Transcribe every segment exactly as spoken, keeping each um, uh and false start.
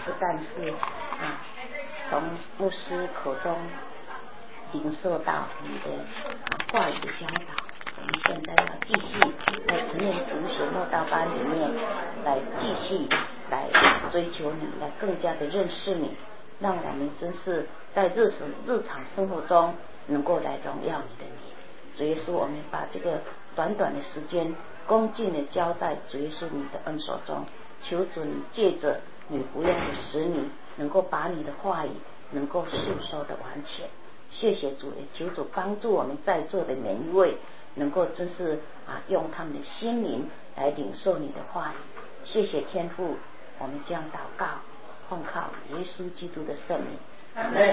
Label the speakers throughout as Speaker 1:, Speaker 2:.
Speaker 1: 不但是啊从牧师口中领受到你的话语的教导，我们现在要继续在晨练主学慕道班里面来继续来追求你，来更加的认识你，让我们真是在日常日常生活中能够来荣耀你的名。主耶稣，我们把这个短短的时间恭敬的交在主耶稣你的恩手中，求主你借着你不用的使女能够把你的话语能够诉说的完全。谢谢主，也求主帮助我们在座的每一位能够真是啊用他们的心灵来领受你的话语。谢谢天父，我们这样祷告奉靠耶稣基督的圣名，阿们。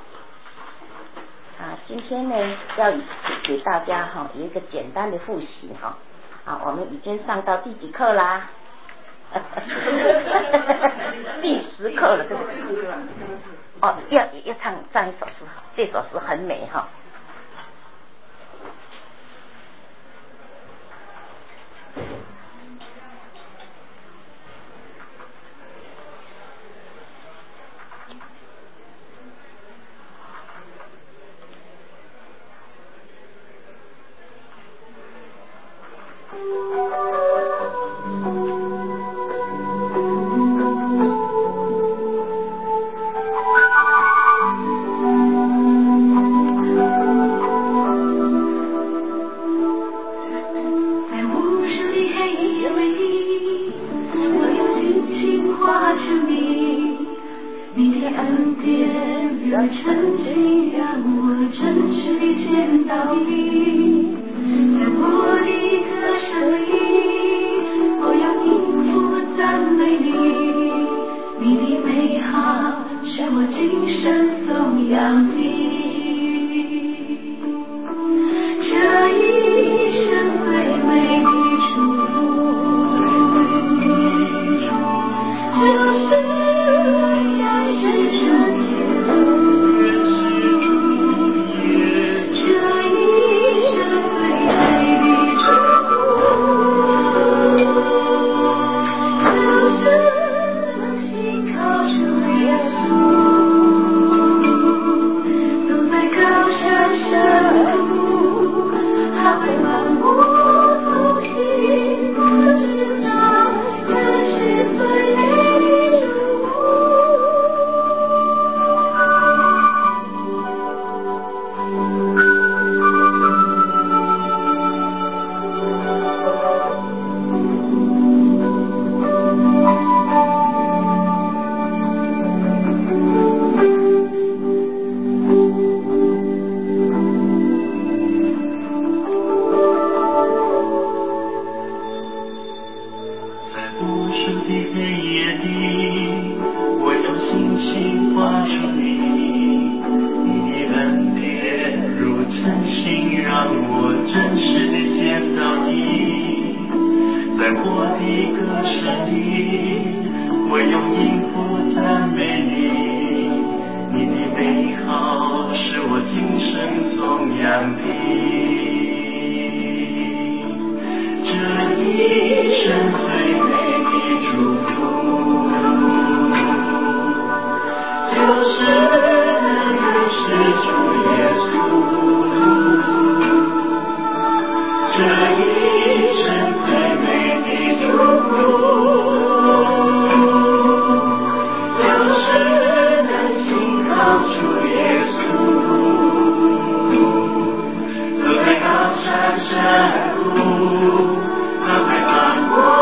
Speaker 1: 啊，今天呢要给大家哈、啊、有一个简单的复习哈。啊，我们已经上到第几课啦？第十课了，对不对？哦，要要唱唱一首诗，这首诗很美哈。
Speaker 2: 他会把我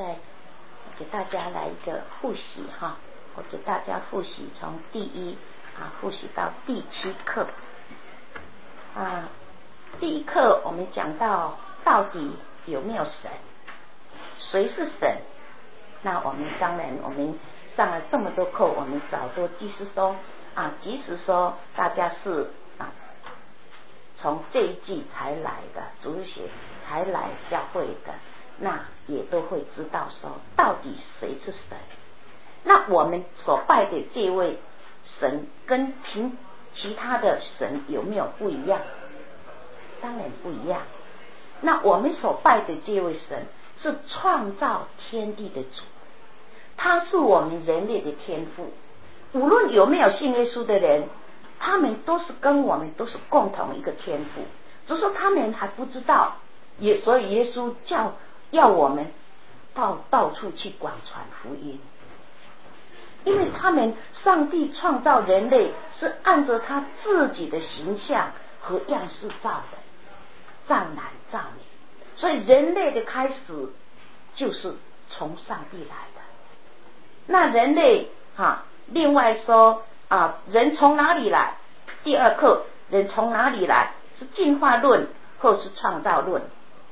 Speaker 1: 再给大家来一个复习哈，我给大家复习从第一啊复习到第七课啊。第一课我们讲到到底有没有神，谁是神？那我们当然我们上了这么多课，我们早都即使说啊，即使说大家是啊从这一季才来的主学才来教会的，那也都会知道说到底谁是神。那我们所拜的这位神跟平其他的神有没有不一样？当然不一样。那我们所拜的这位神是创造天地的主，他是我们人类的天父。无论有没有信耶稣的人，他们都是跟我们都是共同一个天父，只是说他们还不知道，也所以耶稣叫要我们到到处去广传福音。因为他们上帝创造人类是按照他自己的形象和样式造的，造男造女，所以人类的开始就是从上帝来的。那人类啊，另外说啊，人从哪里来？第二课，人从哪里来？是进化论或是创造论？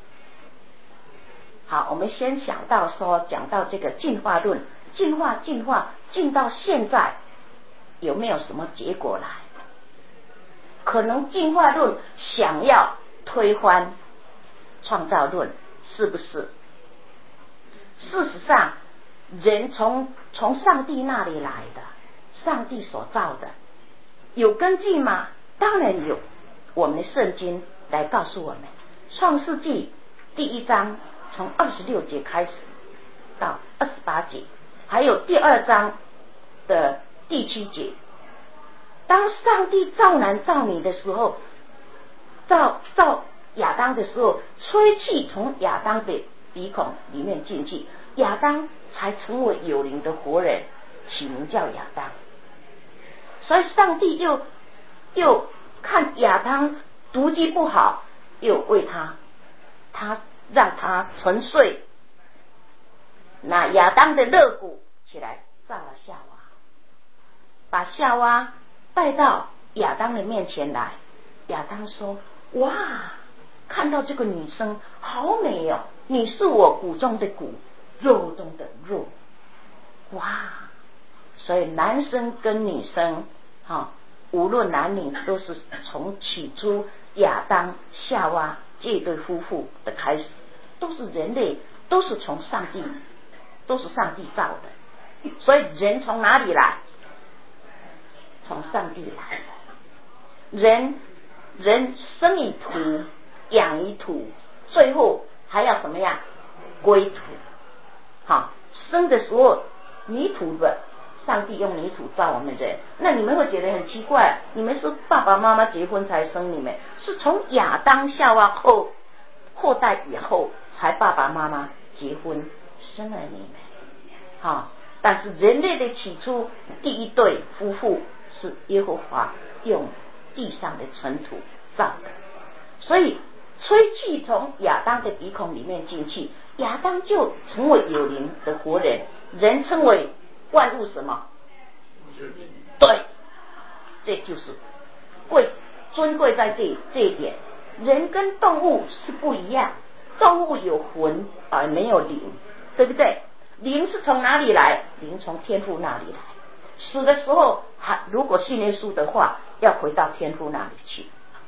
Speaker 1: 好，我们先想到说，讲到这个进化论，进化进化进到现在有没有什么结果来？可能进化论想要推翻创造论，是不是？事实上人从从上帝那里来的，上帝所造的，有根据吗？当然有。我们的圣经来告诉我们，创世纪第一章从二十六节开始到二十八节，还有第二章的第七节，当上帝造男造女的时候，造造亚当的时候，吹气从亚当的鼻孔里面进去，亚当才成为有灵的活人，起名叫亚当。所以上帝又又看亚当毒计不好，又为他他让他沉睡，那亚当的肋骨起来造了夏娃，把夏娃带到亚当的面前来。亚当说，哇，看到这个女生好美哦，你是我骨中的骨，肉中的肉。哇，所以男生跟女生啊，无论男女都是从起初亚当夏娃这对夫妇的开始，都是人类，都是从上帝都是上帝造的。所以人从哪里来？从上帝来的。人人生于土，养于土，最后还要怎么样？归土。好，生的时候泥土的，上帝用泥土造我们人。那你们会觉得很奇怪，你们是爸爸妈妈结婚才生你们，是从亚当夏娃后后代以后才爸爸妈妈结婚生了你们。好，但是人类的起初第一对夫妇是耶和华用地上的尘土造的，所以吹气从亚当的鼻孔里面进去，亚当就成为有灵的活人，人称为万物什么？对，这就是贵尊贵在这这一点。人跟动物是不一样，动物有魂而没有灵，对不对？灵是从哪里来？灵从天父那里来。死的时候，还如果信耶稣的话，要回到天父那里去，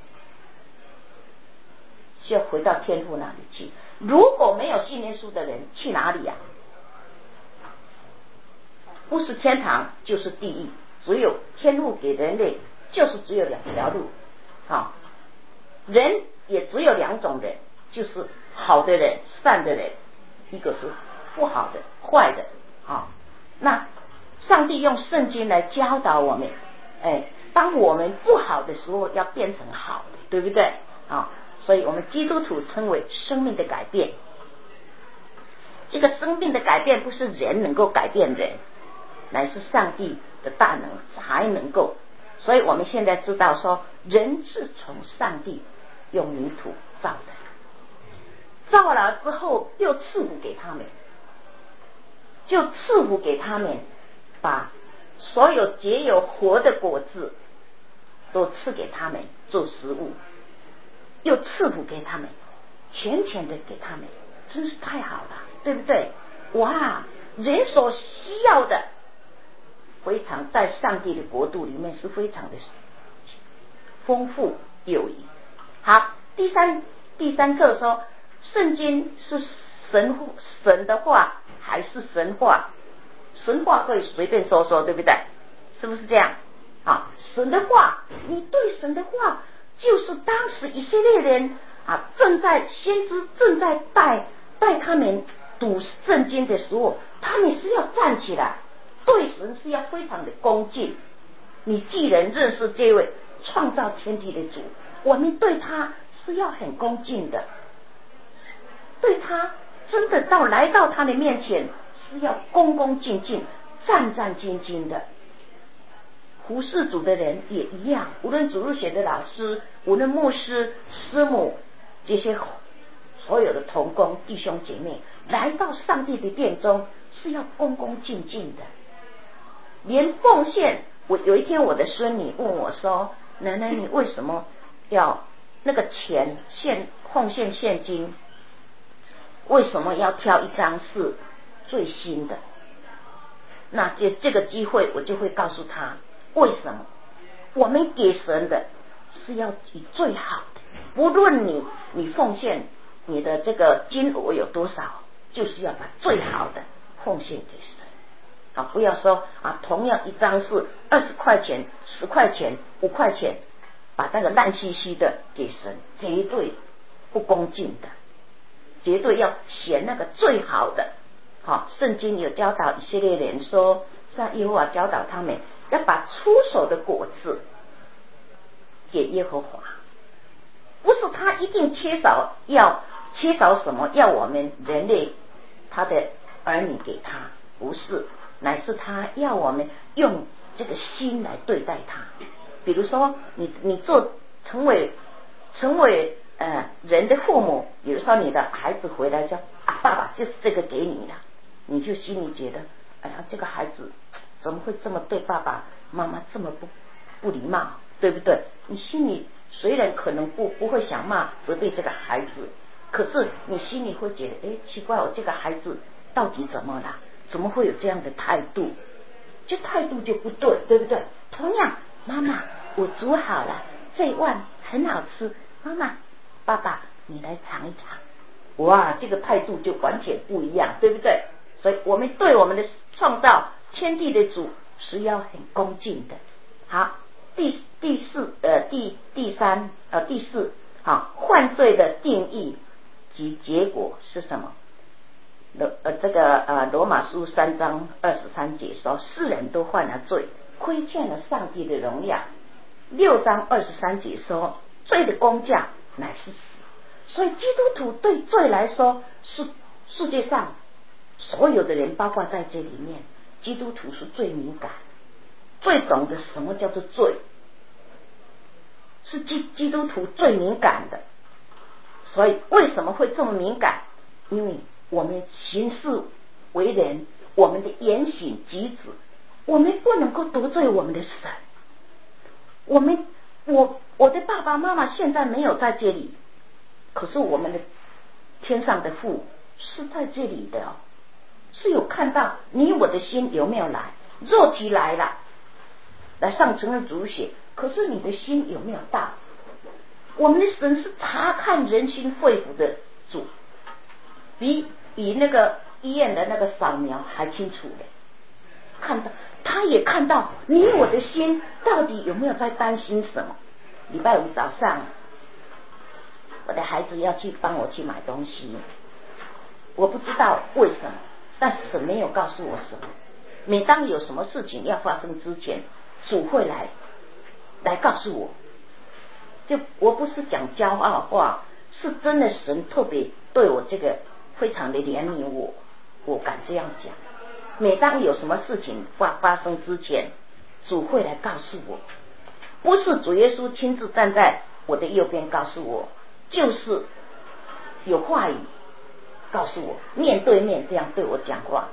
Speaker 1: 就要回到天父那里去。如果没有信耶稣的人，去哪里呀、啊？不是天堂就是地狱，只有天路给人类，就是只有两条路。好，人也只有两种人，就是好的人、善的人，一个是不好的、坏的。好，那上帝用圣经来教导我们，哎，当我们不好的时候要变成好的，对不对？啊，所以我们基督徒称为生命的改变。这个生命的改变不是人能够改变人，乃是上帝的大能才能够。所以我们现在知道说，人是从上帝用泥土造的，造了之后又赐福给他们。 就赐福给他们，把所有结有活的果子都赐给他们做食物，又赐福给他们，全权的给他们，真是太好了，对不对？哇，人所需要的非常在上帝的国度里面是非常的丰富有余。好，第三第三课说，圣经是神神的话还是神话？神话可以随便说说，对不对？是不是这样啊？神的话，你对神的话，就是当时以色列人啊，正在先知正在带带他们读圣经的时候，他们是要站起来，对神是要非常的恭敬。你既然认识这位创造天地的主，我们对他是要很恭敬的，对他真的到来到他的面前是要恭恭敬敬、战战兢兢的。服侍主的人也一样，无论主日学的老师，无论牧师、师母，这些所有的同工弟兄姐妹，来到上帝的殿中是要恭恭敬敬的。连奉献，我有一天我的孙女问我说：“奶奶，你为什么要那个钱献奉献现金？为什么要挑一张是最新的？”那这这个机会，我就会告诉他。为什么我们给神的是要以最好的，不论你你奉献你的这个金额有多少，就是要把最好的奉献给神啊！不要说啊，同样一张是二十块钱、十块钱、五块钱，把那个烂兮兮的给神，绝对不恭敬的，绝对要选那个最好的。好，圣经有教导以色列人说，像耶和华教导他们要把出手的果子给耶和华，不是他一定缺少，要缺少什么，要我们人类他的儿女给他，不是，乃是他要我们用这个心来对待他。比如说，你你做成为成为呃人的父母，比如说你的孩子回来说啊，爸爸就是这个给你了，你就心里觉得，哎呀，这个孩子怎么会这么对爸爸妈妈这么不不礼貌，对不对？你心里虽然可能不不会想骂责备这个孩子，可是你心里会觉得，哎，奇怪，我这个孩子到底怎么了？怎么会有这样的态度？这态度就不对，对不对？同样，妈妈，我煮好了，这一碗很好吃，妈妈，爸爸，你来尝一尝。哇，这个态度就完全不一样，对不对？所以我们对我们的创造天地的主是要很恭敬的。好，第第四呃第第三呃第四，好，犯罪的定义及结果是什么？罗呃这个呃罗马书三章二十三节说，世人都犯了罪，亏欠了上帝的荣耀。六章二十三节说，罪的工价乃是死。所以基督徒对罪来说是世界上所有的人，包括在这里面，基督徒是最敏感、最懂得什么叫做罪，是基基督徒最敏感的。所以为什么会这么敏感？因为我们行事为人，我们的言行举止，我们不能够得罪我们的神。我们我我的爸爸妈妈现在没有在这里，可是我们的天上的父是在这里的哦，是有看到你我的心有没有来。肉体来了，来上成了主血，可是你的心有没有到？我们的神是查看人心肺腑的主，比比那个医院的那个扫描还清楚的，看到他也看到你我的心到底有没有在担心什么。礼拜五早上，我的孩子要去帮我去买东西，我不知道为什么，但神没有告诉我什么。每当有什么事情要发生之前，主会来来告诉我。就我不是讲骄傲话，是真的神特别对我这个非常的怜悯我，我敢这样讲。每当有什么事情发发生之前，主会来告诉我，不是主耶稣亲自站在我的右边告诉我，就是有话语告诉我，面对面这样对我讲话。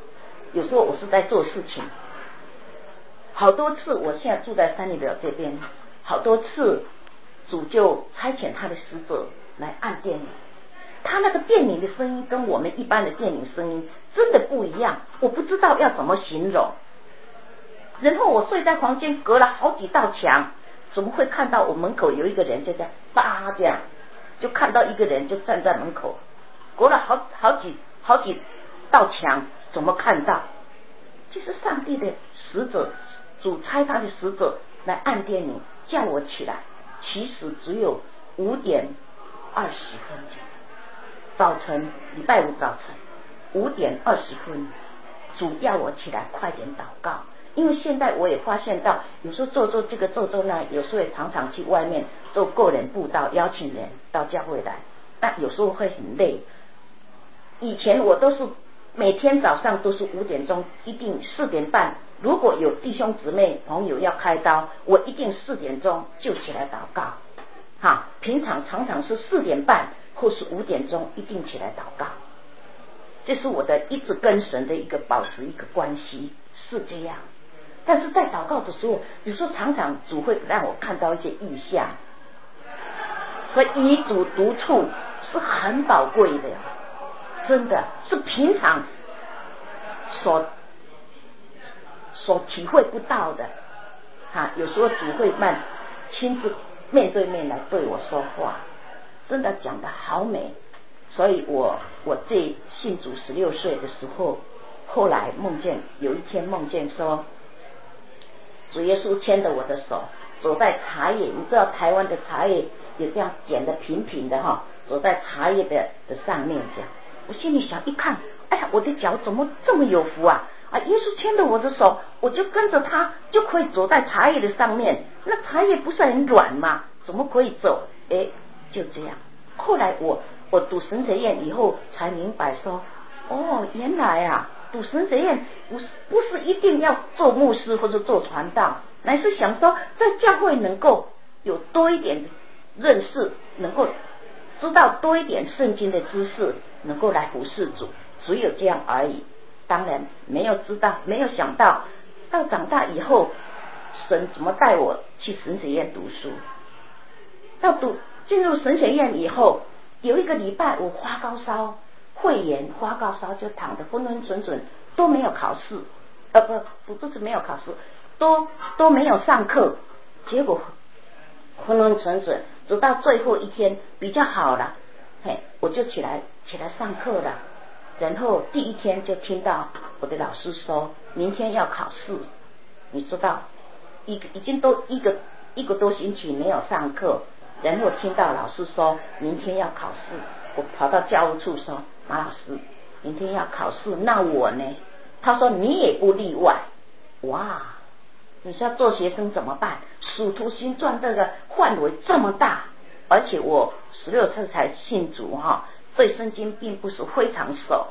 Speaker 1: 有时候我是在做事情，好多次，我现在住在三里表这边，好多次主就差遣他的使者来按电铃，他那个电铃的声音跟我们一般的电铃声音真的不一样，我不知道要怎么形容。然后我睡在房间，隔了好几道墙，怎么会看到我门口有一个人就这样叭这样，就看到一个人就站在门口，隔了好好几好几道墙，怎么看到？就是上帝的使者，主差他的使者来按电铃叫我起来，其实只有五点二十分，早晨礼拜五早晨五点二十分，主要我起来快点祷告。因为现在我也发现到，有时候做做这个做做那，有时候也常常去外面做个人布道，邀请人到教会来，那有时候会很累。以前我都是每天早上都是五点钟，一定四点半，如果有弟兄姊妹朋友要开刀，我一定四点钟就起来祷告。哈，平常常常是四点半或是五点钟一定起来祷告，这是我的一直跟神的一个保持一个关系，是这样。但是在祷告的时候，有时候常常主会让我看到一些异象，所以与主独处是很宝贵的，真的是平常所所体会不到的。哈，有时候主会慢亲自面对面来对我说话，真的讲得好美。所以我我这信主十六岁的时候，后来梦见有一天梦见说，主耶稣牵着我的手，走在茶叶，你知道台湾的茶叶也这样剪得平平的哈，走在茶叶的的上面这样。我心里想，一看，哎呀，我的脚怎么这么有福啊！啊，耶稣牵着我的手，我就跟着他，就可以走在茶叶的上面。那茶叶不是很软吗？怎么可以走？哎，就这样。后来我我读神学院以后才明白说，哦，原来啊。读神学院不是不是一定要做牧师或者做传道，乃是想说在教会能够有多一点认识，能够知道多一点圣经的知识，能够来服侍主，只有这样而已。当然没有知道，没有想到到长大以后，神怎么带我去神学院读书。到读进入神学院以后，有一个礼拜我发高烧。肺炎发高烧就躺得昏昏沉沉，都没有考试，呃不不是没有考试，都都没有上课，结果昏昏沉沉，直到最后一天比较好了，嘿，我就起来起来上课了，然后第一天就听到我的老师说明天要考试，你知道，一已经都一个一个多星期没有上课，然后听到老师说明天要考试，我跑到教务处说，马老师，明天要考试，那我呢？他说你也不例外。哇，你说做学生怎么办？使徒行传这个范围这么大，而且我十六岁才信主哈，对圣经并不是非常熟。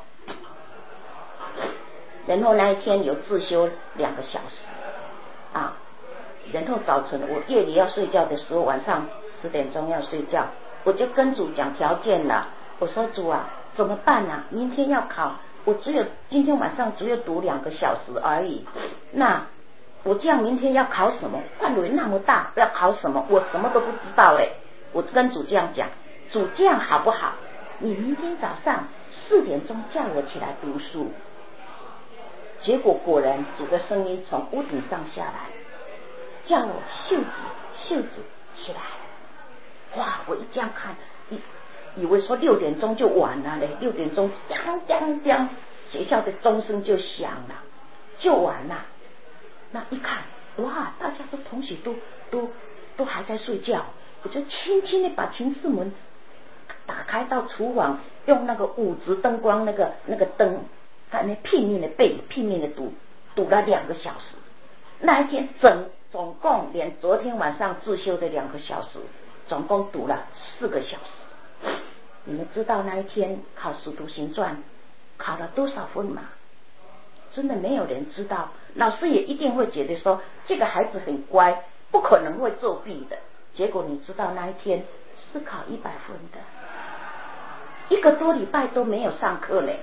Speaker 1: 然后那一天有自修两个小时啊，然后早晨我夜里要睡觉的时候，晚上十点钟要睡觉，我就跟主讲条件了。我说主啊，怎么办啊？明天要考，我只有今天晚上只有读两个小时而已。那我这样明天要考什么？范围那么大，要考什么？我什么都不知道嘞。我跟主这样讲，主这样好不好？你明天早上四点钟叫我起来读书。结果果然主的声音从屋顶上下来，叫我袖子袖子起来。哇！我一这样看，以以为说六点钟就晚了嘞，六点钟当当当，学校的钟声就响了，就完了。那一看，哇！大家都同学都都都还在睡觉，我就轻轻的把寝室门打开到厨房，用那个五直灯光那个那个灯，在那拼命的背，拼命的读，读了两个小时。那一天整总共连昨天晚上自修的两个小时，总共读了四个小时。你们知道那一天考使徒行传考了多少分吗？真的没有人知道，老师也一定会觉得说这个孩子很乖，不可能会作弊的。结果你知道那一天是考一百分的，一个多礼拜都没有上课呢，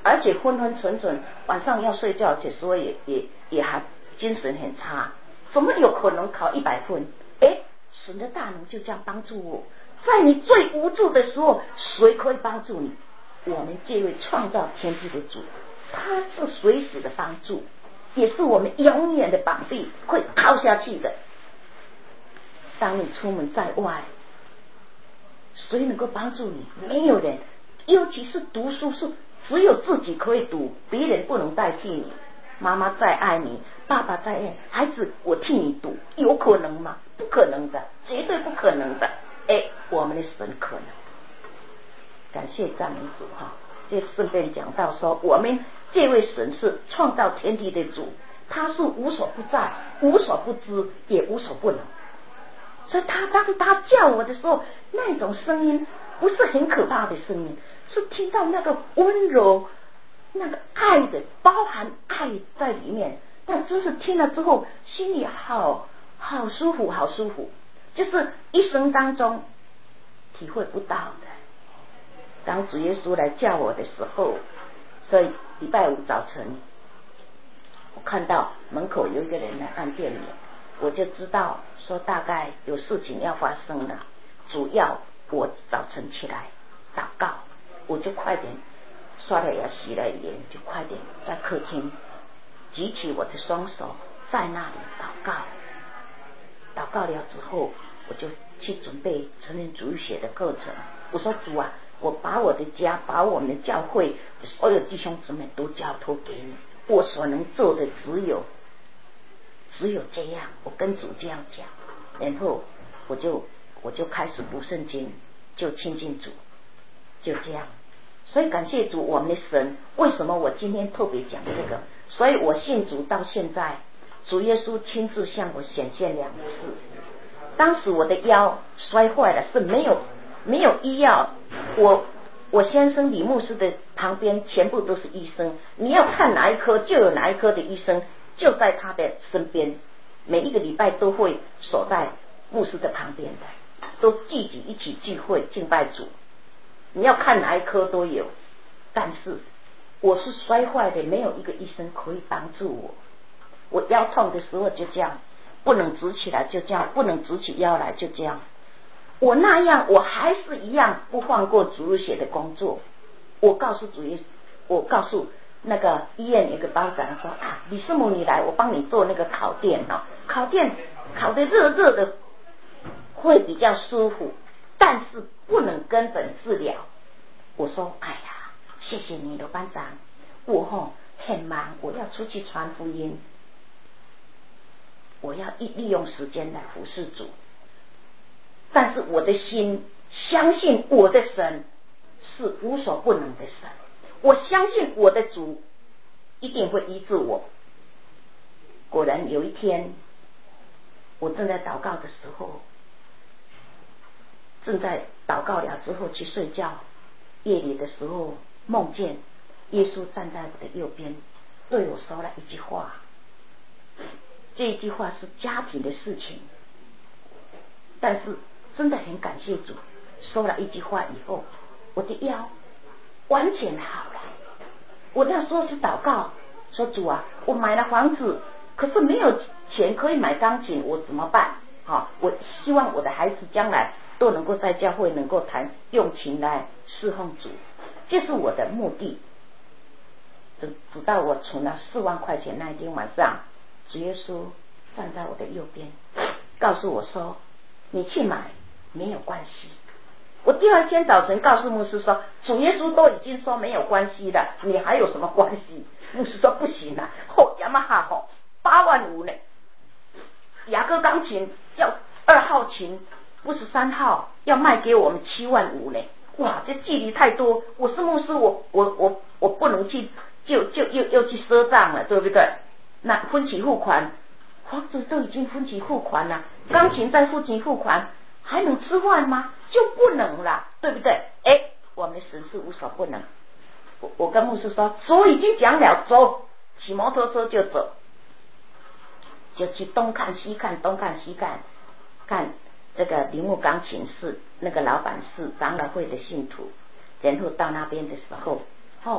Speaker 1: 而且昏昏沉沉，晚上要睡觉的时候也也也还精神很差，怎么有可能考一百分？哎，神的大能就这样帮助我，在你最无助的时候，谁可以帮助你？我们这位创造天地的主，他是随时的帮助，也是我们永远的膀臂，会靠下去的。当你出门在外，谁能够帮助你？没有人，尤其是读书是只有自己可以读，别人不能代替你。妈妈再爱你，爸爸再爱孩子，我替你读，有可能吗？不可能的，绝对不可能的。哎，我们的神可能。感谢赞美主哈！就顺便讲到说，我们这位神是创造天地的主，他是无所不在、无所不知，也无所不能。所以他当他叫我的时候，那种声音不是很可怕的声音，是听到那个温柔、那个爱的，包含爱在里面。那真是听了之后，心里好好舒服，好舒服，就是一生当中体会不到的。当主耶稣来叫我的时候，所以礼拜五早晨，我看到门口有一个人来按电铃，我就知道说大概有事情要发生了。主要我早晨起来祷告，我就快点刷了牙洗了脸，就快点在客厅举起我的双手，在那里祷告。祷告了之后，我就去准备成人主日学的课程。我说主啊，我把我的家，把我们的教会所有弟兄姊妹都交托给你，我所能做的只有只有这样。我跟主这样讲，然后我就我就开始读圣经，就亲近主，就这样。所以感谢主，我们的神。为什么我今天特别讲这个？所以我信主到现在，主耶稣亲自向我显现两次。当时我的腰摔坏了，是没有没有医药，我我先生李牧师的旁边全部都是医生，你要看哪一科就有哪一科的医生就在他的身边，每一个礼拜都会守在牧师的旁边的，都聚集一起聚会敬拜主，你要看哪一科都有。但是我是摔坏的，没有一个医生可以帮助我。我腰痛的时候就这样，不能直起来就这样，不能直起腰来就这样。我那样我还是一样不放过主日学的工作。我告诉主耶稣，我告诉那个医院有个班长说啊，李师母你来，我帮你做那个烤垫哦，烤垫烤得热热的会比较舒服，但是不能根本治疗。我说哎呀，谢谢你的班长，我吼很忙，我要出去传福音，我要利用时间来服侍主。但是我的心相信我的神是无所不能的神，我相信我的主一定会医治我。果然有一天，我正在祷告的时候，正在祷告了之后去睡觉，夜里的时候梦见耶稣站在我的右边，对我说了一句话。这一句话是家庭的事情，但是真的很感谢主，说了一句话以后，我的腰完全好了。我那时候是祷告说，主啊，我买了房子，可是没有钱可以买钢琴，我怎么办？好，我希望我的孩子将来都能够在教会能够弹用琴来侍奉主，这是我的目的。直直到我存了四万块钱那一天晚上，主耶稣站在我的右边，告诉我说，你去买没有关系。我第二天早晨告诉牧师说，主耶稣都已经说没有关系了，你还有什么关系？牧师说不行啊，吼雅马哈吼八万五呢，雅歌钢琴要二号琴不是三号，要卖给我们七万五呢。哇，这距离太多，我是牧师，我我我我不能去就就又又去赊账了，对不对？那分期付款，房子都已经分期付款了，钢琴再分期付款，还能吃饭吗？就不能了，对不对？哎，我们神是无所不能。我我跟牧师说，主已经讲了，走，骑摩托车就走，就去东看西看，东看西看，看这个铃木钢琴室，那个老板是长老会的信徒，然后到那边的时候，哦，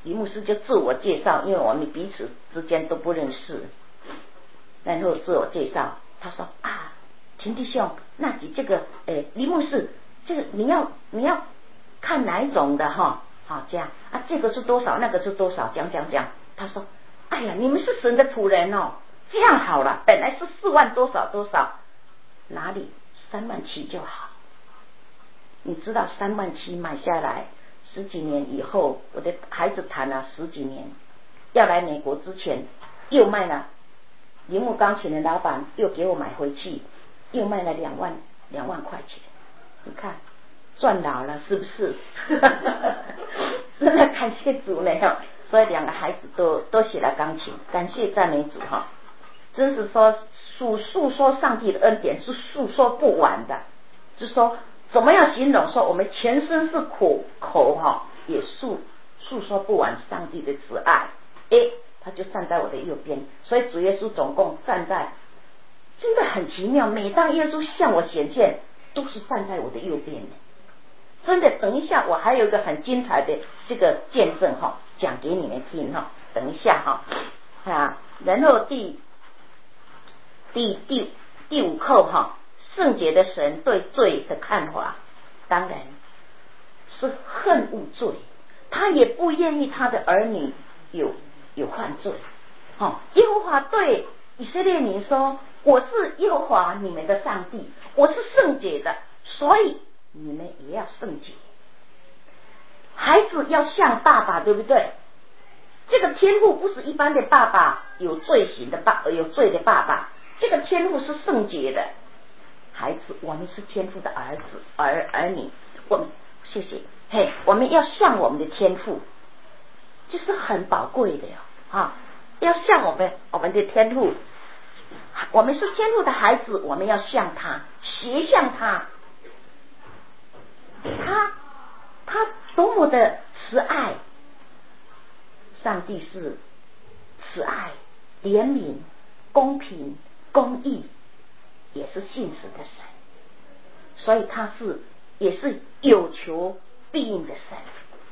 Speaker 1: 李牧师就自我介绍，因为我们彼此之间都不认识，然后自我介绍，他说啊，秦弟兄，那你这个诶李牧师，这个你要你要看哪一种的哈？好，这样啊，这个是多少，那个是多少，讲讲讲。他说，哎呀，你们是神的仆人哦，这样好了，本来是四万多少多少，哪里三万七就好。你知道三万七买下来，十几年以后，我的孩子谈了十几年，要来美国之前又卖了，铃木钢琴的老板又给我买回去，又卖了两万两万块钱，你看赚老了是不是？真的感谢主呢，所以两个孩子都都学了钢琴，感谢赞美主哈！真是说诉诉说上帝的恩典是诉说不完的，就是说怎么样形容说我们全身是苦口哈，也诉诉说不完上帝的慈爱。诶，他就站在我的右边，所以主耶稣总共站在，真的很奇妙。每当耶稣向我显现，都是站在我的右边的。真的，等一下我还有一个很精彩的这个见证哈，讲给你们听哈。等一下哈啊，然后第第第第五课哈，圣洁的神对罪的看法，当然是恨恶罪，他也不愿意他的儿女有有犯罪。哈，耶和华对以色列民说：“我是耶和华你们的上帝，我是圣洁的，所以你们也要圣洁。”孩子要像爸爸，对不对？这个天父不是一般的爸爸，有罪行的爸，有罪的爸爸。这个天父是圣洁的孩子，我们是天父的儿子儿儿女。我们谢谢，嘿，我们要像我们的天父，就是很宝贵的呀啊！要像我们我们的天父，我们是天父的孩子，我们要像他，学像他。他他多么的慈爱，上帝是慈爱、怜悯、公平、公义，也是信实的神，所以他是也是有求必应的神。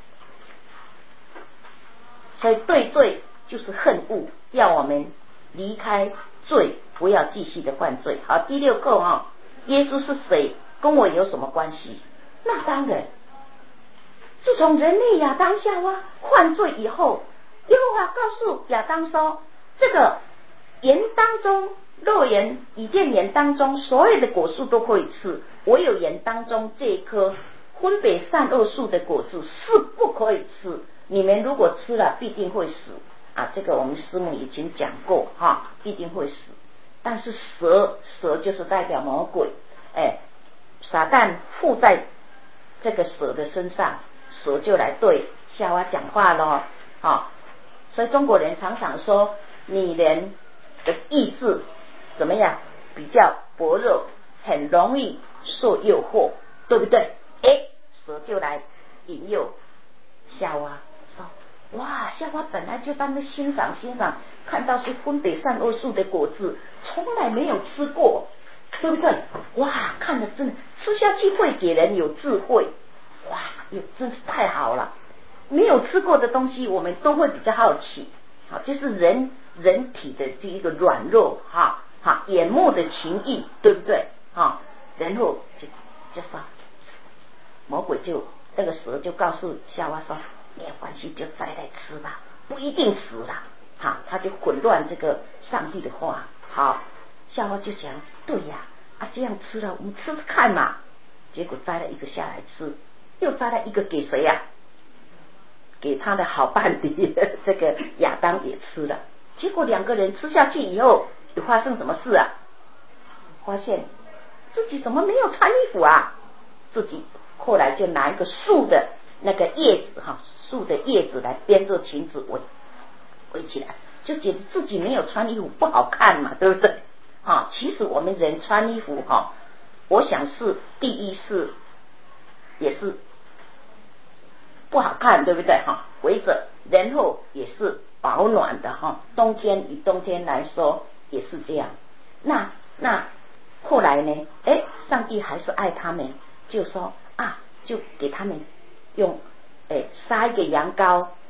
Speaker 1: 所以对罪就是恨恶，要我们离开罪，不要继续的犯罪。好，第六课啊，耶稣是谁，跟我有什么关系？那当然，自从人类亚当夏娃犯罪以后，耶和华告诉亚当说，这个园当中，乐园伊甸园当中所有的果树都可以吃，唯有园当中这一棵分别善恶树的果子是不可以吃，你们如果吃了必定会死啊！这个我们师母以前讲过哈，必定会死。但是蛇蛇就是代表魔鬼，哎，撒旦附在这个蛇的身上，蛇就来对夏娃讲话咯，啊，所以中国人常常说女人的意志怎么样，比较薄弱，很容易受诱惑，对不对？诶，蛇就来引诱夏娃说，哇，夏娃本来就当那欣赏欣赏，看到是分别善恶树的果子，从来没有吃过，对不对？哇，看了真的吃下去会给人有智慧，哇，也真是太好了。没有吃过的东西，我们都会比较好奇，好，就是人人体的这一个软弱，哈，哈，眼目的情欲，对不对？哈，然后就就说，魔鬼就那个蛇就告诉夏娃说，没有关系，就摘来吃吧，不一定死了，哈，他就混乱这个上帝的话。好，夏娃就想，对呀，啊，这样吃了，我们吃吃看嘛。结果摘了一个下来吃，又摘了一个给谁呀、啊？给他的好伴侣这个亚当也吃了。结果两个人吃下去以后，有发生什么事啊？发现自己怎么没有穿衣服啊？自己后来就拿一个树的那个叶子哈，树的叶子来编做裙子围围起来，就觉得自己没有穿衣服不好看嘛，对不对？哈，其实我们人穿衣服哈，我想是第一是也是不好看，对不对哈？围着，然后也是保暖的哈。冬天以冬天来说也是这样。那那后来呢？哎，上帝还是爱他们，就说啊，就给他们用哎杀一个羊羔，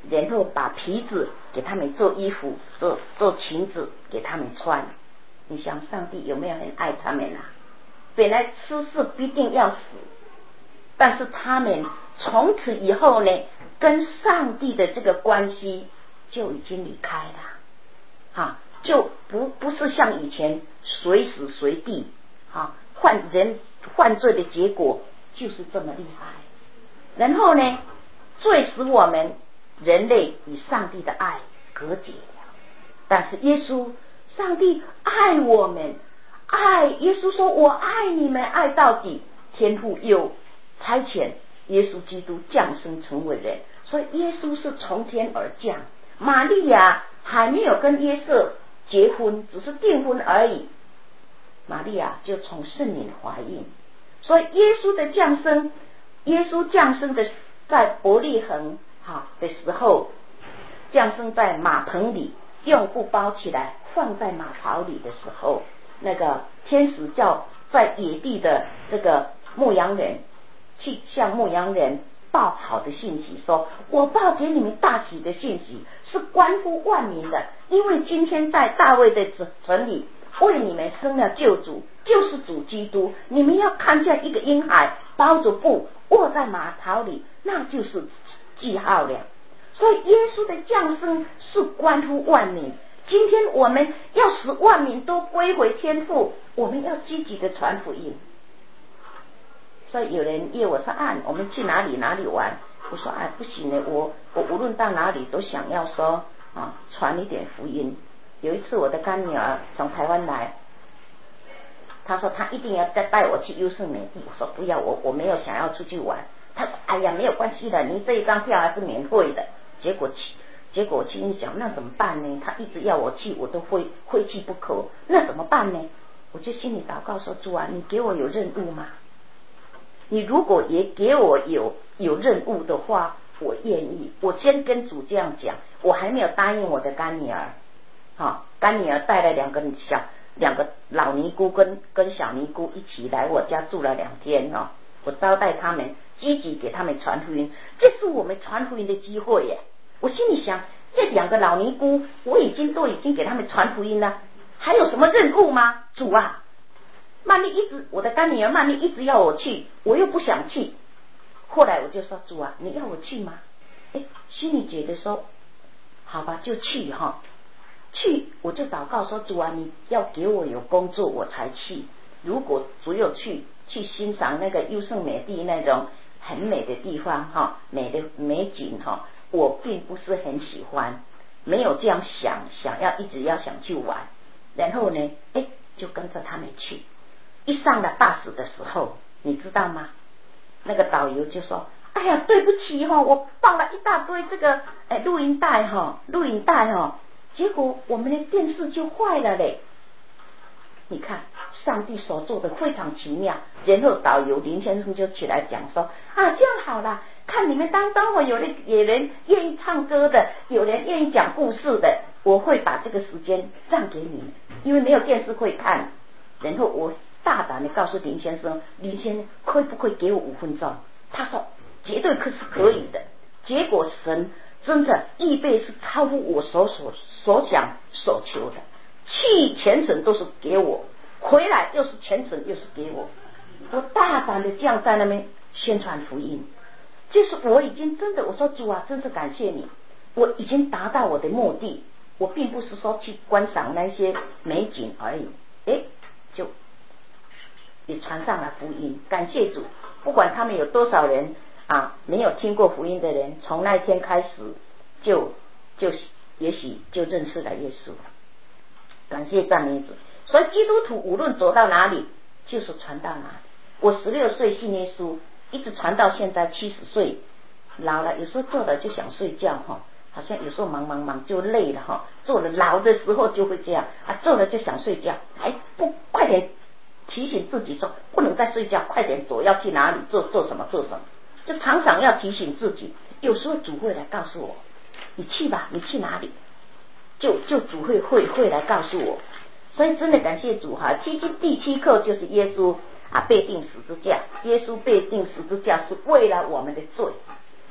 Speaker 1: 然后把皮子给他们做衣服，做做裙子给他们穿。你想上帝有没有很爱他们啊？本来吃是必定要死，但是他们从此以后呢，跟上帝的这个关系就已经离开了，哈，就不不是像以前随时随地，哈，犯人犯罪的结果就是这么厉害。然后呢，罪使我们人类与上帝的爱隔绝了，但是耶稣，上帝爱我们，爱耶稣说我爱你们爱到底，天父又差遣耶稣基督降生成为人，所以耶稣是从天而降。玛利亚还没有跟约瑟结婚，只是订婚而已，玛利亚就从圣灵怀孕。所以耶稣的降生，耶稣降生的在伯利恒哈的时候，降生在马棚里，用布包起来放在马槽里的时候，那个天使叫在野地的这个牧羊人去向牧羊人报好的信息，说我报给你们大喜的信息，是关乎万民的，因为今天在大卫的城里为你们生了救主，就是主基督。你们要看见一个婴孩包着布卧在马槽里，那就是记号了。所以耶稣的降生是关乎万民。今天我们要使万民都归回天父，我们要积极的传福音。所以有人约我说啊，我们去哪里哪里玩？我说啊，不行的，我我无论到哪里都想要说啊，传一点福音。有一次我的干女儿从台湾来，她说她一定要再带我去优胜美地，我说不要，我我没有想要出去玩。她说哎呀，没有关系的，你这一张票还是免费的。结果去，结果我心里想，那怎么办呢？她一直要我去，我都非非去不可，那怎么办呢？我就心里祷告说，主啊，你给我有任务吗？你如果也给我有有任务的话，我愿意。我先跟主这样讲，我还没有答应我的干女儿。好，干女儿带了两个小两个老尼姑跟跟小尼姑一起来我家住了两天哦，我招待他们，积极给他们传福音，这是我们传福音的机会耶。我心里想，这两个老尼姑我已经都已经给他们传福音了，还有什么任务吗？主啊，曼丽一直我的干女儿曼丽一直要我去，我又不想去。后来我就说，主啊，你要我去吗？哎，心里觉得说好吧，就去哈。去我就祷告说，主啊，你要给我有工作我才去。如果只有去去欣赏那个优胜美地那种很美的地方哈，美的美景哈，我并不是很喜欢，没有这样想想要一直要想去玩。然后呢，哎，就跟着他们去。一上了巴士的时候，你知道吗？那个导游就说，哎呀，对不起哈，我放了一大堆这个哎录音带哈，录影带哈。结果我们的电视就坏了嘞！你看上帝所做的非常奇妙。然后导游林先生就起来讲说，啊，这样好了，看你们当中有人有人愿意唱歌的，有人愿意讲故事的，我会把这个时间让给你们，因为没有电视会看。然后我大胆的告诉林先生，林先生可不可以给我五分钟？他说绝对可是可以的。结果神真的预备是超乎我所所所想所求的，去全程都是给我，回来又是全程又是给我，我大胆的这样在那边宣传福音。就是我已经真的，我说主啊，真是感谢你，我已经达到我的目的。我并不是说去观赏那些美景而已，诶，就也传上了福音。感谢主，不管他们有多少人啊，没有听过福音的人，从那一天开始就就也许就认识了耶稣。感谢赞美主。所以基督徒无论走到哪里，就是传到哪里。我十六岁信耶稣，一直传到现在七十岁，老了有时候坐了就想睡觉哈，好像有时候忙忙忙就累了哈，坐了老的时候就会这样啊，坐了就想睡觉，哎，不快点提醒自己说不能再睡觉，快点走，要去哪里做做什么做什么，就常常要提醒自己。有时候主会来告诉我，你去吧，你去哪里，就就主会会会来告诉我。所以真的感谢主哈。七七第七课就是耶稣啊被钉十字架，耶稣被钉十字架是为了我们的罪，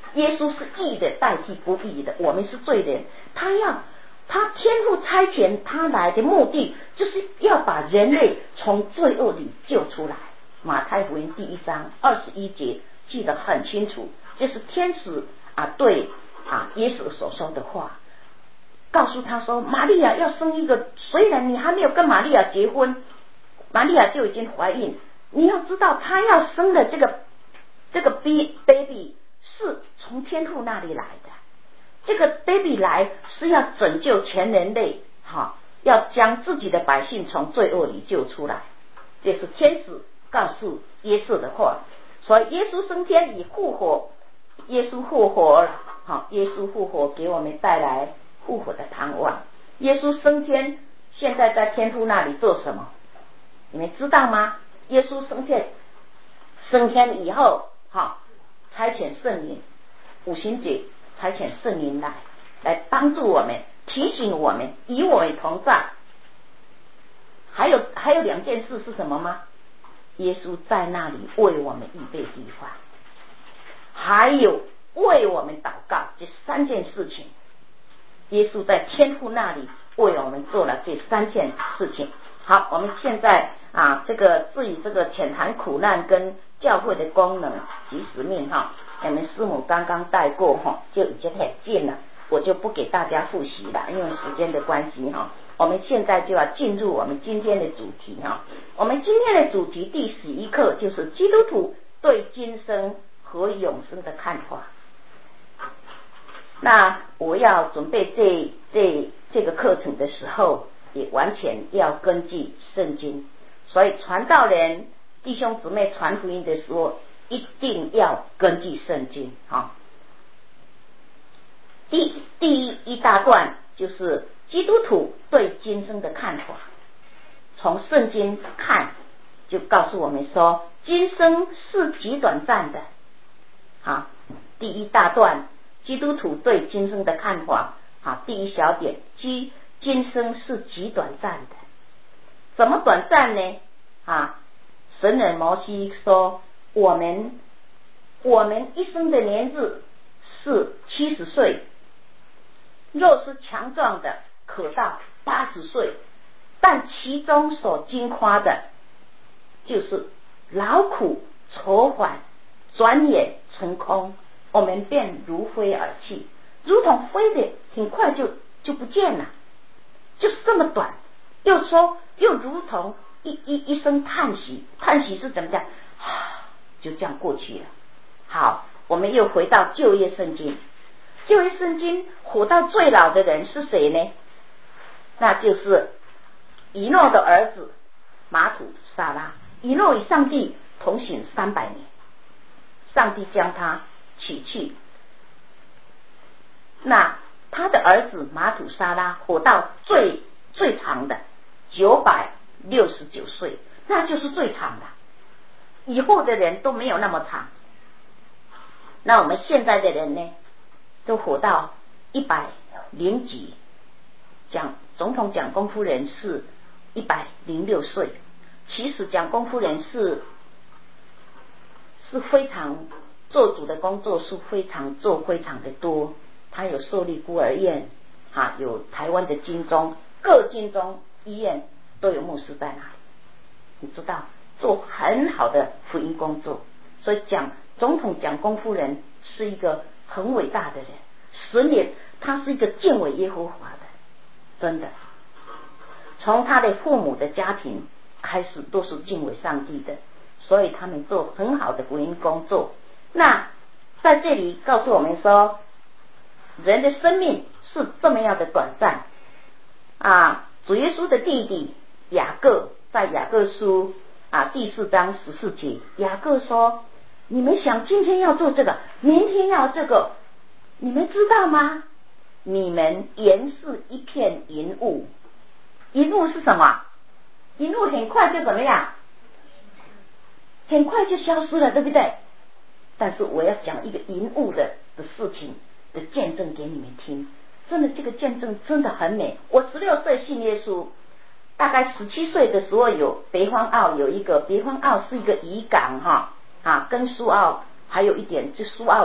Speaker 1: 耶稣是义的代替不义的，我们是罪人，他要他天父差遣他来的目的，就是要把人类从罪恶里救出来。马太福音第一章二十一节记得很清楚，就是天使啊对啊耶稣所说的话，告诉他说，玛利亚要生一个，虽然你还没有跟玛利亚结婚，玛利亚就已经怀孕，你要知道她要生的这个这个 baby 是从天父那里来的，这个 baby 来是要拯救全人类，哈，要将自己的百姓从罪恶里救出来，这是天使告诉耶稣的话。所以耶稣升天已复活，耶稣复活了，好，耶稣复活给我们带来复活的盼望。耶稣升天，现在在天父那里做什么？你们知道吗？耶稣升天，升天以后，好，差遣圣灵，五旬节差遣圣灵来，来帮助我们，提醒我们，与我们同在。还有还有两件事是什么吗？耶稣在那里为我们预备地方，还有为我们祷告，这三件事情。耶稣在天父那里为我们做了这三件事情。好，我们现在啊，这个至于这个浅谈苦难跟教会的功能及使命哈，我们师母刚刚带过哈，就已经很近了，我就不给大家复习了，因为时间的关系哈。我们现在就要进入我们今天的主题哈。我们今天的主题第十一课就是基督徒对今生和永生的看法。那我要准备这这这个课程的时候，也完全要根据圣经，所以传道人弟兄姊妹传福音的时候，一定要根据圣经哈。第第一一大段就是基督徒对今生的看法，从圣经看，就告诉我们说，今生是极短暂的。好，第一大段，基督徒对今生的看法。好，第一小点，今今生是极短暂的。怎么短暂呢？啊，神人摩西说，我们我们一生的年日是七十岁，若是强壮的，可到八十岁，但其中所经夸的，就是劳苦愁烦，转眼成空，我们便如飞而去，如同飞的很快就就不见了，就是这么短。又说，又如同一一一声叹息，叹息是怎么讲？就这样过去了。好，我们又回到旧约圣经，旧约圣经活到最老的人是谁呢？那就是以诺的儿子马土撒拉。以诺与上帝同行三百年，上帝将他取去。那他的儿子马土撒拉活到最最长的九百六十九岁，那就是最长的，以后的人都没有那么长。那我们现在的人呢，都活到一百零几，讲总统蒋公夫人是一百零六岁，其实蒋公夫人是是非常做主的工作是非常做非常的多，他有设立孤儿院啊，有台湾的金钟，各金钟医院都有牧师在那里，你知道做很好的福音工作。所以讲总统蒋公夫人是一个很伟大的人，神也他是一个敬畏耶和华的，真的。从他的父母的家庭开始都是敬畏上帝的，所以他们做很好的福音工作。那在这里告诉我们说，人的生命是这么样的短暂啊！主耶稣的弟弟雅各在雅各书啊第四章十四节，雅各说，你们想今天要做这个，明天要这个，你们知道吗？你们原是一片云雾。云雾是什么？云雾很快就怎么样？很快就消失了，对不对？但是我要讲一个云雾的的事情的见证给你们听，真的这个见证真的很美。我十六岁信耶稣，大概十七岁的时候有北方澳有一个北方澳是一个渔港哈啊，跟苏澳还有一点就苏澳的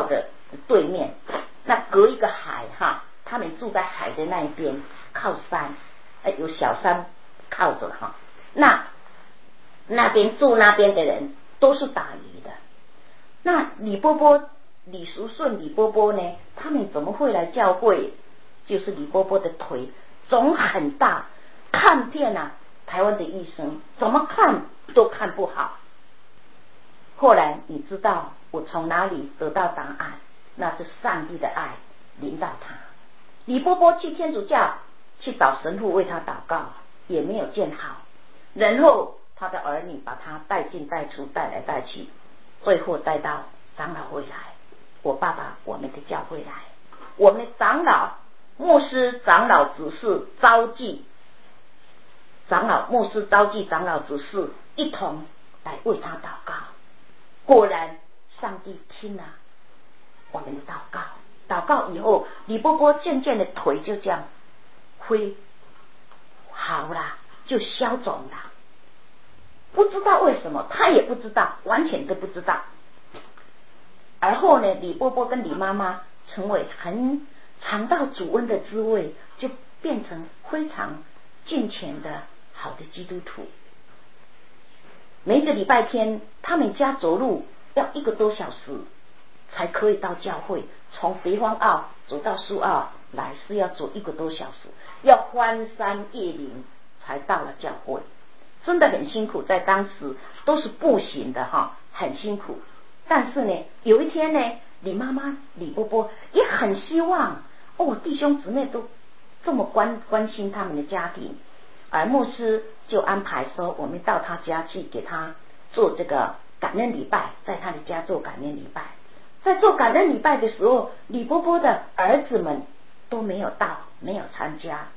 Speaker 1: 对面，那隔一个海哈，他们住在海的那一边，靠山，哎，有小山靠着哈。那那边住那边的人都是打鱼的。那李波波、李淑顺、李波波呢，他们怎么会来教会？就是李波波的腿肿很大，看遍啊台湾的医生，怎么看都看不好。后来你知道我从哪里得到答案？那是上帝的爱临到他。李波波去天主教去找神父为他祷告，也没有见好。然后他的儿女把他带进带出，带来带去，最后带到长老会来，我爸爸我们的教会来，我们长老、牧师、长老、执事、召集长老、牧师、召集长老、执事一同来为他祷告。果然上帝听了我们的祷告，祷告以后，李波波渐渐的腿就这样恢好了，就消肿了。不知道为什么，他也不知道，完全都不知道。而后呢，李波波跟李妈妈成为很尝到主恩的滋味，就变成非常敬虔的好的基督徒。每一个礼拜天，他们家走路要一个多小时才可以到教会，从北方澳走到苏澳来是要走一个多小时，要翻山越岭才到了教会，真的很辛苦，在当时都是步行的哈，很辛苦。但是呢，有一天呢，李妈妈李波波也很希望哦，弟兄姊妹都这么关关心他们的家庭，而牧师就安排说，我们到他家去给他做这个感恩礼拜，在他的家做感恩礼拜。在做感恩礼拜的时候，李波波的儿子们都没有到，没有参加。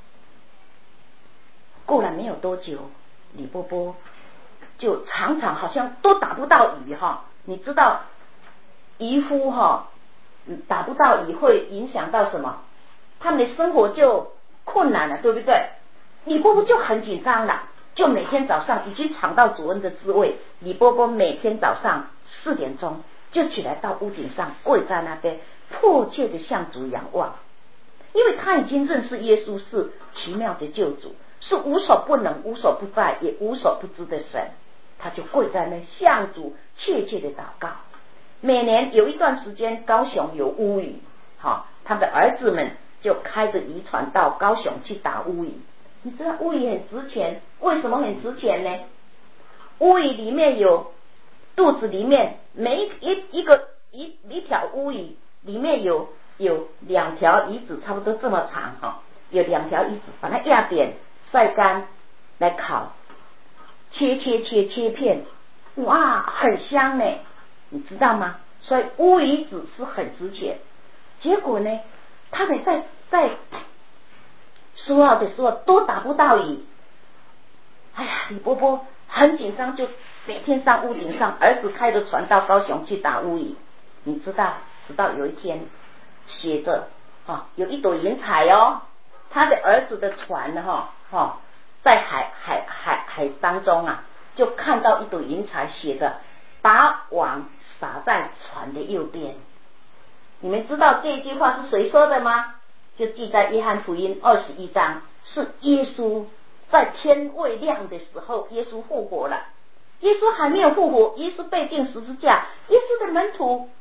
Speaker 1: 过了没有多久，李波波就常常好像都打不到鱼哈。你知道渔夫哈打不到鱼会影响到什么？他们的生活就困难了，对不对？李波波就很紧张了，就每天早上已经尝到主恩的滋味。李波波每天早上四点钟就起来到屋顶上跪在那边，迫切的向主仰望，因为他已经认识耶稣是奇妙的救主，是无所不能、无所不在也无所不知的神。他就跪在那向主切切的祷告。每年有一段时间高雄有乌鱼，好，他的儿子们就开着渔船到高雄去打乌鱼。你知道乌鱼很值钱，为什么很值钱呢？乌鱼里面有肚子里面每一一个一一条乌鱼里面有有两条鱼子，差不多这么长哈，有两条鱼子，把它压扁晒干来烤，切切切切片，哇，很香呢，你知道吗？所以乌鱼子是很值钱。结果呢，他们在在苏澳的时候都打不到鱼。哎呀，李波波很紧张，就每天上屋顶上，儿子开着船到高雄去打乌鱼。你知道，直到有一天写着啊，有一朵云彩哦，他的儿子的船哈哈，在海海海海当中啊，就看到一朵云彩，写着把网撒在船的右边。你们知道这一句话是谁说的吗？就记在约翰福音二十一章，是耶稣在天未亮的时候，耶稣复活了。耶稣还没有复活，耶稣被钉十字架，耶稣的门徒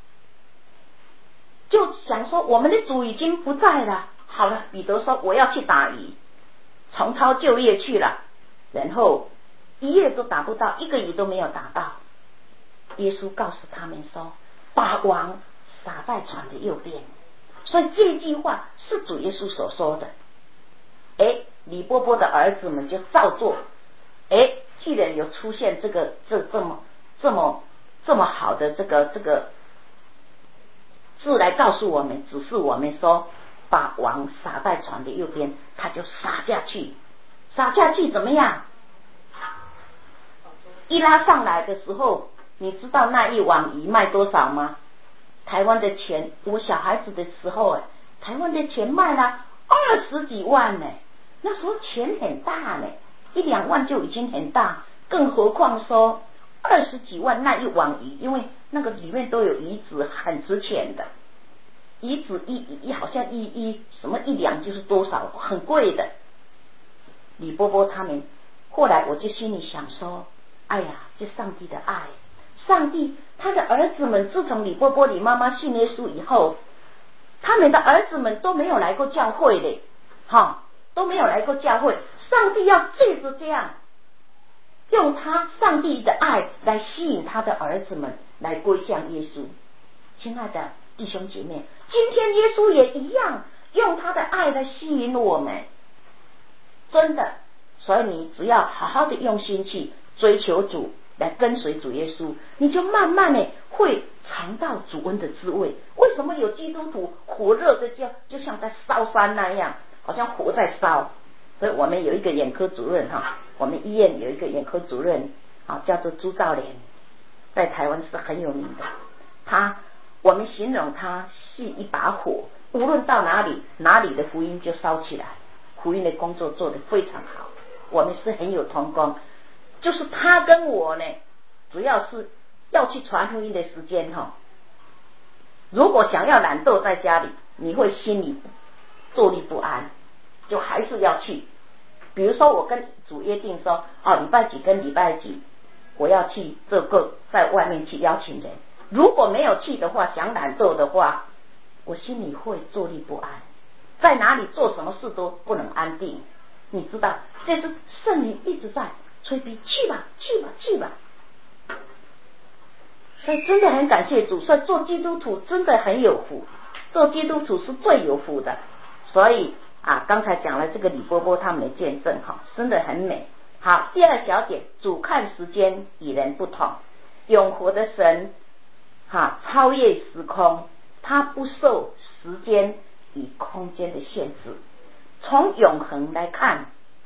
Speaker 1: 就想说，我们的主已经不在了。好了，彼得说我要去打鱼，重操旧业去了，然后一夜都打不到，一个鱼都没有打到。耶稣告诉他们说，把网撒在船的右边。所以这句话是主耶稣所说的。哎，李波波的儿子们就照做。哎，既然有出现这个这这么这么这么好的这个这个字来告诉我们，指示我们说把网撒在船的右边，他就撒下去。撒下去怎么样？一拉上来的时候，你知道那一网鱼卖多少吗？台湾的钱，我小孩子的时候，台湾的钱卖了二十几万呢，那时候钱很大呢，一两万就已经很大，更何况说二十几万那一网鱼，因为那个里面都有鱼子，很值钱的。 一子一一好像一一什么一两就是多少，很贵的。李波波他们，后来我就心里想说，哎呀，这上帝的爱，上帝他的儿子们自从李波波李妈妈信耶稣以后，他们的儿子们都没有来过教会的，哈，都没有来过教会。上帝要借着这样，用他上帝的爱来吸引他的儿子们来归向耶稣。亲爱的弟兄姐妹，今天耶稣也一样用他的爱来吸引我们，真的。所以你只要好好的用心去追求主，来跟随主耶稣，你就慢慢的会尝到主恩的滋味。为什么有基督徒火热的就就像在烧山那样，好像火在烧？所以我们有一个眼科主任哈，我们医院有一个眼科主任啊，叫做朱兆莲，在台湾是很有名的。他我们形容他是一把火，无论到哪里，哪里的福音就烧起来，福音的工作做得非常好。我们是很有同工，就是他跟我呢，主要是要去传福音的时间哈。如果想要懒惰在家里，你会心里坐立不安，就还是要去。比如说我跟主约定说，哦，礼拜几跟礼拜几我要去这个在外面去邀请人，如果没有去的话，想懒惰的话，我心里会坐立不安，在哪里做什么事都不能安定。你知道，这是圣灵一直在催逼，去吧去吧去吧。所以真的很感谢主，所以做基督徒真的很有福，做基督徒是最有福的。所以啊，刚才讲了这个李波波他们的见证哈，真的很美。好，第二小点，主看时间与人不同，永活的神哈超越时空，他不受时间与空间的限制。从永恒来看，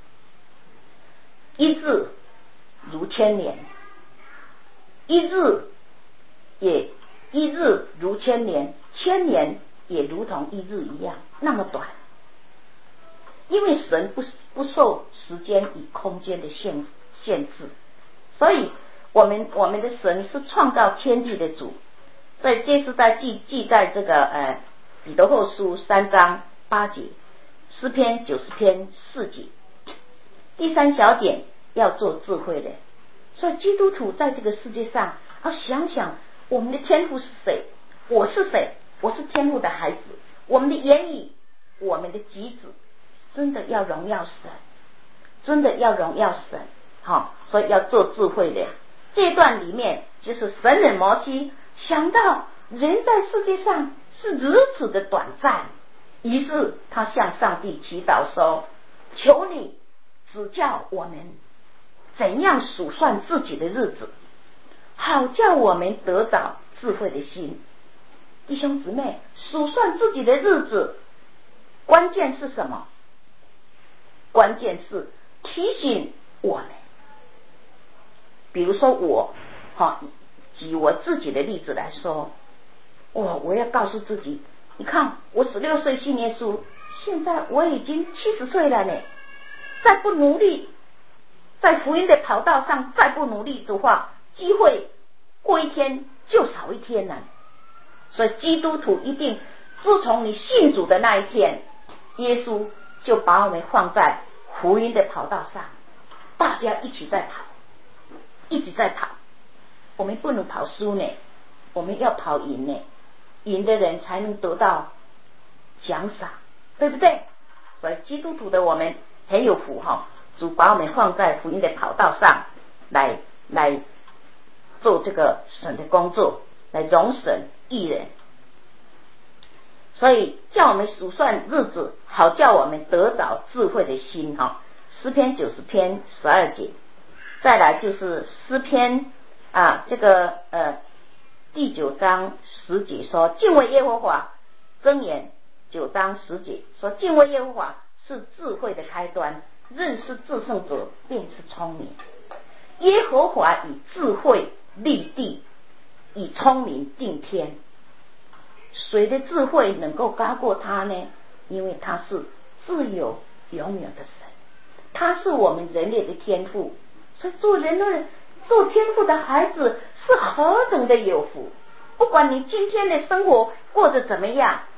Speaker 1: 一日如千年，一日也一日如千年，千年也如同一日一样那么短。因为神不不受时间与空间的限限制，所以我们我们的神是创造天地的主。所以这是在记记在这个呃彼得后书三章八节，诗篇九十篇四节。第三小点，要做智慧人。所以基督徒在这个世界上要想想，我们的天父是谁？我是谁？我是天父的孩子。我们的言语，我们的举止，真的要荣耀神，真的要荣耀神。好，所以要做智慧人。这段里面就是神人摩西想到人在世界上是如此的短暂，于是他向上帝祈祷说，求你指教我们怎样数算自己的日子，好叫我们得着智慧的心。弟兄姊妹，数算自己的日子，关键是什么？关键是提醒我们。比如说我哈，举我自己的例子来说，我我要告诉自己，你看我十六岁信耶稣，现在我已经七十岁了呢，再不努力，在福音的跑道上再不努力的话，机会过一天就少一天了。所以基督徒一定，自从你信主的那一天，耶稣就把我们放在福音的跑道上，大家一起在跑，一直在跑。我们不能跑输呢，我们要跑赢呢，赢的人才能得到奖赏，对不对？所以基督徒的我们很有福哈，主把我们放在福音的跑道上来来做这个神的工作，来容神益人。所以叫我们数算日子，好叫我们得着智慧的心哈。诗篇九十篇十二节。再来就是诗篇啊，这个呃第九章十节说，敬畏耶和华。箴言九章十节说，敬畏耶和华是智慧的开端，认识至圣者便是聪明。耶和华以智慧立地，以聪明定天。谁的智慧能够高过他呢？因为他是自有永远的神，他是我们人类的天父。所以做人类做天父的孩子是何等的有福。不管你今天的生活过得怎么样，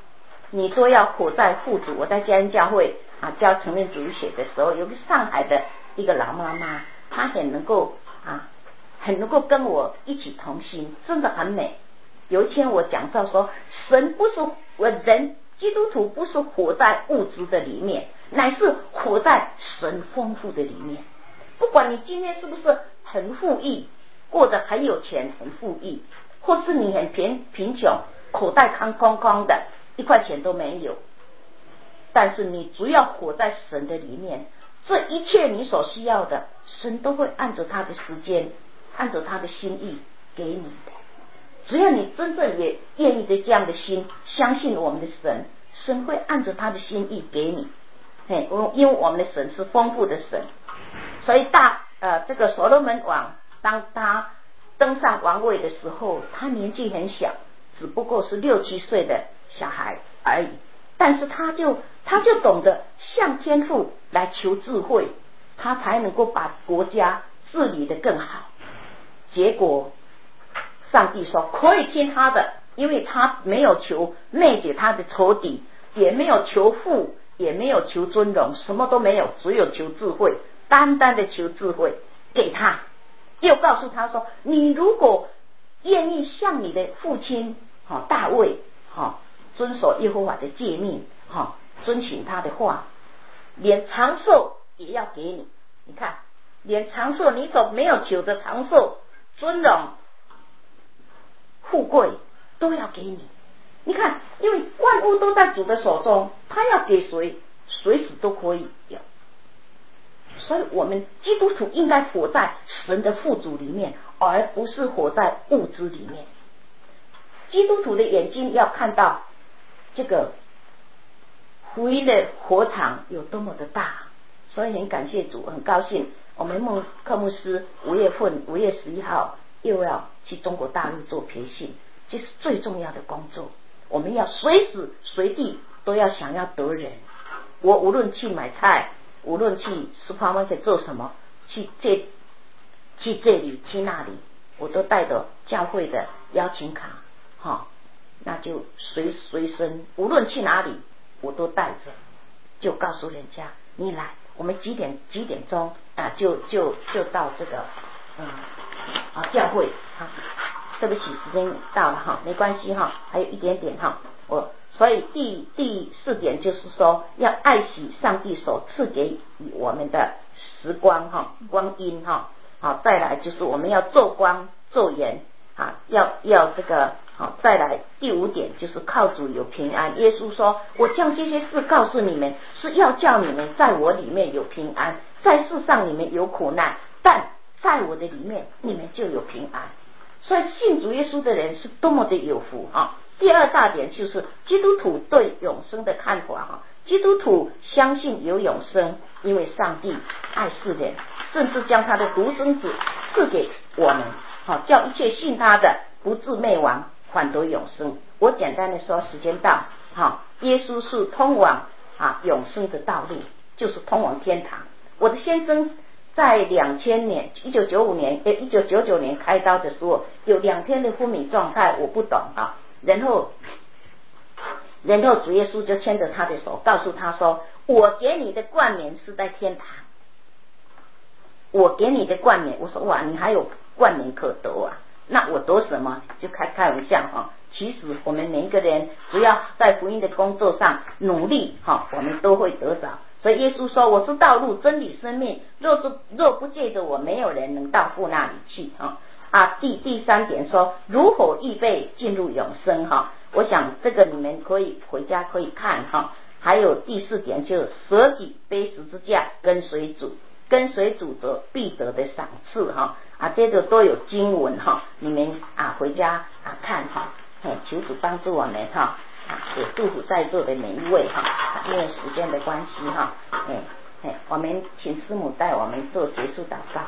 Speaker 1: 你说要活在富足。我在家人教会啊教成人主义学的时候，有个上海的一个老妈妈，她很能够啊很能够跟我一起同行，真的很美。有一天我讲到说，神不是我人基督徒不是活在物质的里面，乃是活在神丰富的里面。不管你今天是不是很富裕，过得很有钱很富裕，或是你很贫贫穷，口袋空空空的，一块钱都没有，但是你只要活在神的里面，这一切你所需要的，神都会按着他的时间，按着他的心意给你的。只要你真正也愿意的这样的心，相信我们的神，神会按着他的心意给你。嘿，因为我们的神是丰富的神，所以大呃这个所罗门王当他登上王位的时候，他年纪很小，只不过是六七岁的小孩而已，但是他就他就懂得向天父来求智慧，他才能够把国家治理得更好。结果上帝说可以听他的，因为他没有求灭绝他的仇敌，也没有求富，也没有求尊荣，什么都没有，只有求智慧，单单的求智慧给他。又告诉他说，你如果愿意像你的父亲、哦、大卫、哦、遵守耶和华的诫命、哦、遵循他的话，连长寿也要给你。你看，连长寿你所没有求的长寿、尊荣、富贵都要给你。你看，因为万物都在主的手中，他要给谁随时都可以有。所以我们基督徒应该活在神的富足里面，而不是活在物质里面。基督徒的眼睛要看到这个福音的火场有多么的大。所以很感谢主，很高兴我们孟克牧师五月份五月十一号又要去中国大陆做培训，这是最重要的工作。我们要随时随地都要想要得人。我无论去买菜，无论去 supermarket 做什么，去这去这里去那里，我都带着教会的邀请卡、哦、那就随随身，无论去哪里我都带着，就告诉人家你来，我们几点几点钟啊就就就到这个嗯啊教会啊。对不起，时间到了哈，没关系哈，还有一点点哈。我所以第第四点就是说，要爱惜上帝所赐给我们的时光哈，光阴哈。好，再来就是我们要做光做盐啊，要要这个好。再来第五点就是靠主有平安。耶稣说，我将这些事告诉你们，是要叫你们在我里面有平安，在世上你们有苦难，但在我的里面你们就有平安。所以信主耶稣的人是多么的有福啊！第二大点就是基督徒对永生的看法哈。基督徒相信有永生，因为上帝爱世人，甚至将他的独生子赐给我们，好叫一切信他的不至灭亡，反得永生。我简单的说，时间到，好，耶稣是通往啊永生的道路，就是通往天堂。我的先生在两千年一九九五年呃一九九九年开刀的时候，有两天的昏迷状态，我不懂啊。然后然后主耶稣就牵着他的手，告诉他说，我给你的冠冕是在天堂，我给你的冠冕。我说哇，你还有冠冕可得啊，那我得什么？就开开玩笑哈。其实我们每一个人只要在福音的工作上努力哈，我们都会得着。所以耶稣说，我是道路真理生命，若不若不借着我，没有人能到父那里去哈。啊，第第三点说，如何预备进入永生哈。我想这个你们可以回家可以看哈。还有第四点就是舍己背十字架跟随主，跟随主则必得的赏赐哈。啊，这个都有经文哈，你们啊回家啊看哈。嘿，求主帮助我们哈。也祝福在座的每一位哈，因为时间的关系哈，哎哎，我们请师母带我们做结束祷告。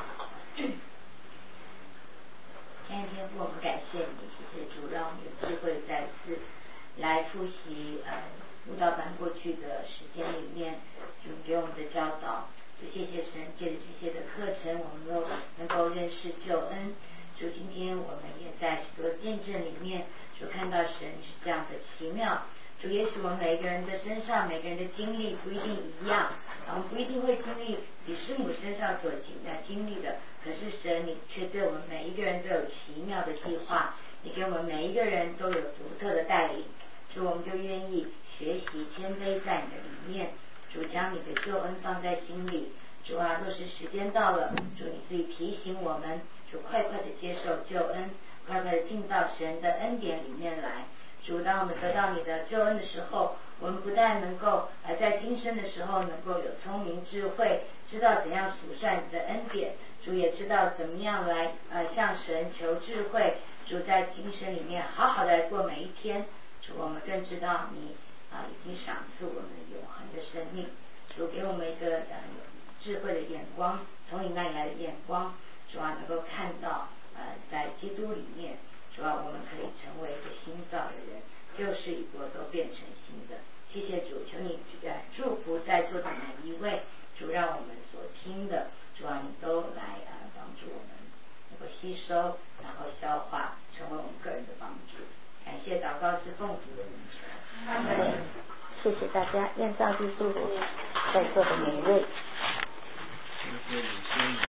Speaker 2: 亲爱的天父，我们感谢你，谢谢主，让我们有机会再次来复习呃辅导班过去的时间里面主给我们的教导，也谢谢神，借着这些的课程，我们都能够认识救恩。主，今天我们也在许多见证里面，主看到神是这样的奇妙， 主也许我们每个人的身上每个人的经历不一定一样，我们不一定会经历比师母身上所经的经历的，可是神你却对我们每一个人都有奇妙的计划，你给我们每一个人都有独特的带领，主我们就愿意学习谦卑在你的里面，主将你的救恩放在心里，主啊，若是时间到了，主你自己提醒我们，主快快的接受救恩，快快的进到神的恩典里面来。主，当我们得到你的救恩的时候，我们不但能够呃在今生的时候能够有聪明智慧，知道怎样数算你的恩典，主也知道怎么样来呃向神求智慧，主在今生里面好好的来过每一天。主，我们更知道你啊、呃、已经赏赐我们永恒的生命，主给我们一个呃智慧的眼光，从你那里来的眼光，主啊能够看到呃在基督里面，主啊我们可以成为一个新造的人，旧事已过都变成新的。谢谢主，求你呃祝福在座的每一位，主让我们所听的，主啊你都来呃帮助我们能够吸收，然后消化，成为我们个人的帮助。感谢祷告是奉主的名求，阿门。
Speaker 1: 谢谢大家，愿上帝祝福在座的每一位。